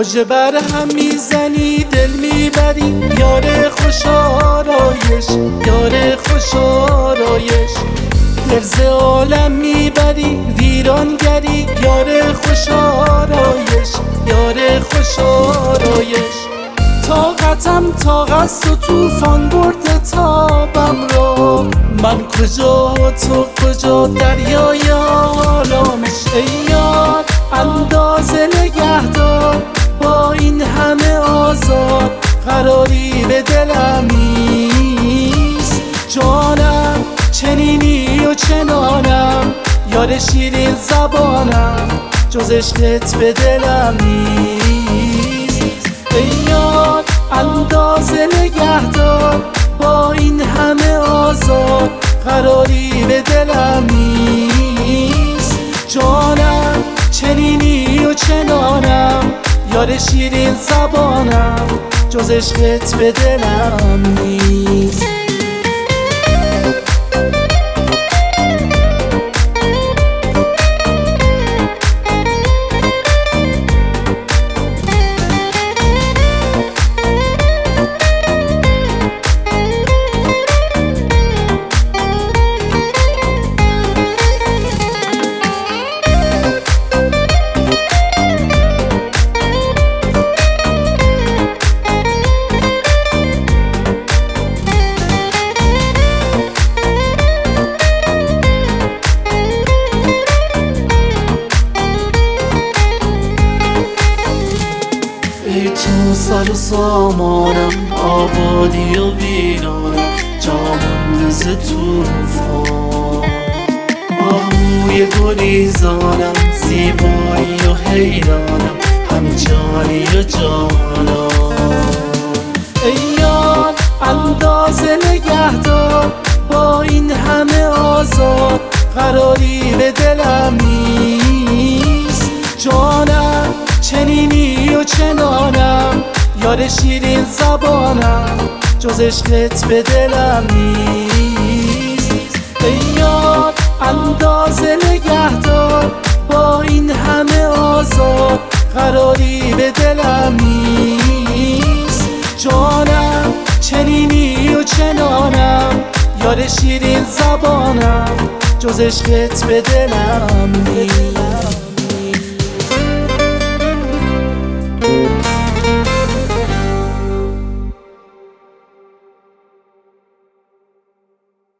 مژه بر هم میزنی دل میبری، یار خوش آرایش، یار خوش آرایش. دل ز عالم میبری ویرانگری، یار خوش آرایش، یار خوش آرایش. طاقتم طاقت و طوفان برده تابم را، من کجا تو کجا دریای آرامش. ای یار اندازه نگهدار با این همه آزار، قراری به دلم نیست. جانم چنینی و چنانم، یار شیرین زبانم، جز عشقت به دلم نیست. ای یار اندازه نگهدار با این همه آزار، قراری به دلم نیست. جانم چنینی و چنانم، یار شیرین زبانم، جز عشقت به دلم نیست. ای تو سر و سامانم، آبادی و ویرانم، جامونده ز توفان. آهوی گریزانم، زیبایی و حیرانم، هم جانی و جانان. ای یار اندازه نگهدار با این همه آزار، قراری به دلم نیست. جانم چنینی و چنانم، یار شیرین زبانم، جز عشقت به دلم نیست. ای یار اندازه نگهدار با این همه آزار، قراری به دلم نیست. جانم چنینی و چنانم، یار شیرین زبانم، جز عشقت به دلم نیست.